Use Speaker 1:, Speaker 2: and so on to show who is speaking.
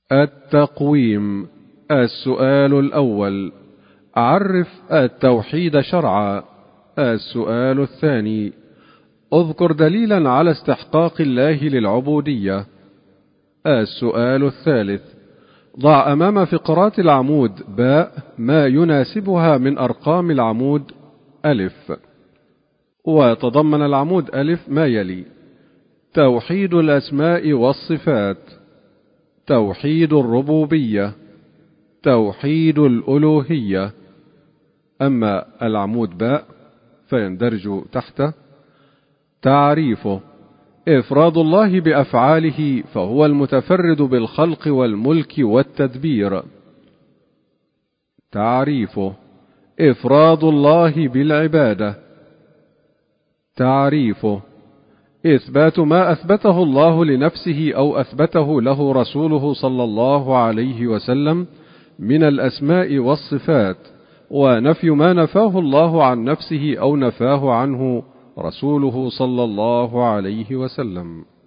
Speaker 1: التقويم. السؤال الأول: عرف التوحيد شرعا. السؤال الثاني: اذكر دليلا على استحقاق الله للعبودية. السؤال الثالث: ضع أمام فقرات العمود باء ما يناسبها من أرقام العمود ألف. وتضمن العمود ألف ما يلي: توحيد الأسماء والصفات، توحيد الربوبية، توحيد الألوهية. أما العمود باء فيندرج تحته: تعريفه: إفراد الله بأفعاله، فهو المتفرد بالخلق والملك والتدبير. تعريفه: إفراد الله بالعبادة. تعريفه: إثبات ما أثبته الله لنفسه أو أثبته له رسوله صلى الله عليه وسلم من الأسماء والصفات، ونفي ما نفاه الله عن نفسه أو نفاه عنه رسوله صلى الله عليه وسلم.